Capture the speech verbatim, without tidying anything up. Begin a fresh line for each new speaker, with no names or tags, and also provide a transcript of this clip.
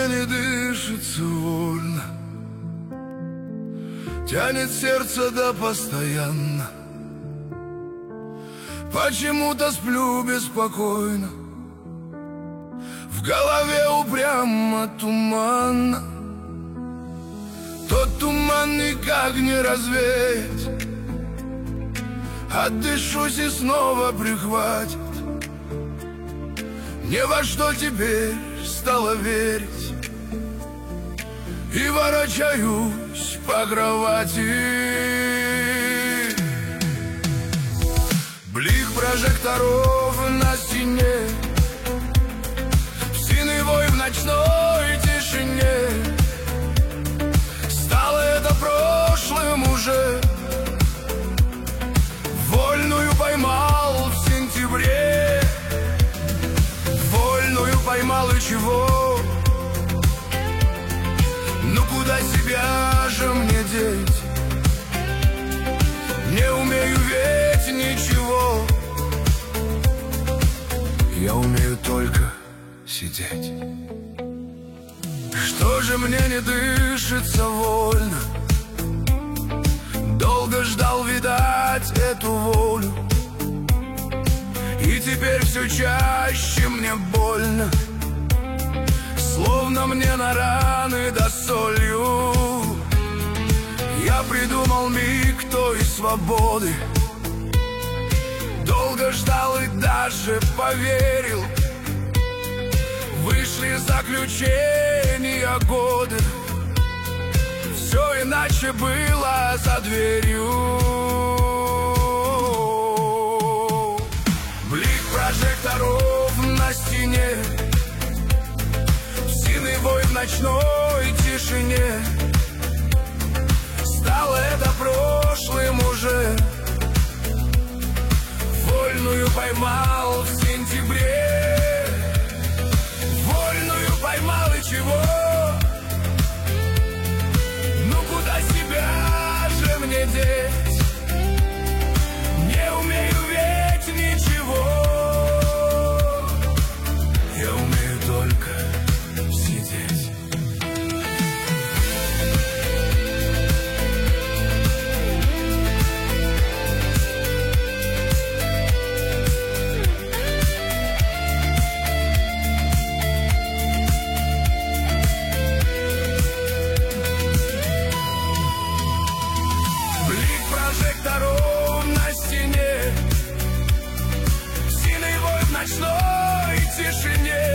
мне не дышится вольно, тянет сердце да постоянно. Почему-то сплю беспокойно, в голове упрямо туманно. Тот туман никак не развеять, отдышусь и снова прихватит. Ни во что теперь стало верить, и ворочаюсь по кровати. Блик прожекторов на стене, псиный вой в ночной тишине. Стало это прошлым уже, вольную поймал в сентябре. Вольную поймал и чего? Ну куда себя же мне деть? Не умею ведь ничего, я умею только сидеть. Что же мне не дышится вольно? Долго ждал, видать, эту волю, и теперь все чаще мне больно, словно мне на раны да солью. Я придумал миг той свободы, долго ждал и даже поверил. Вышли заключения годы, все иначе было за дверью. Блик прожекторов на стене, псиный вой в ночной тишине. Стало это прошлым уже, вольную поймал в сентябре. Вольную поймал и чего? Ну куда себя же мне деть? Не умею ведь ничего, я умею только сидеть. Прожекторов на стене, псиный вой в ночной тишине.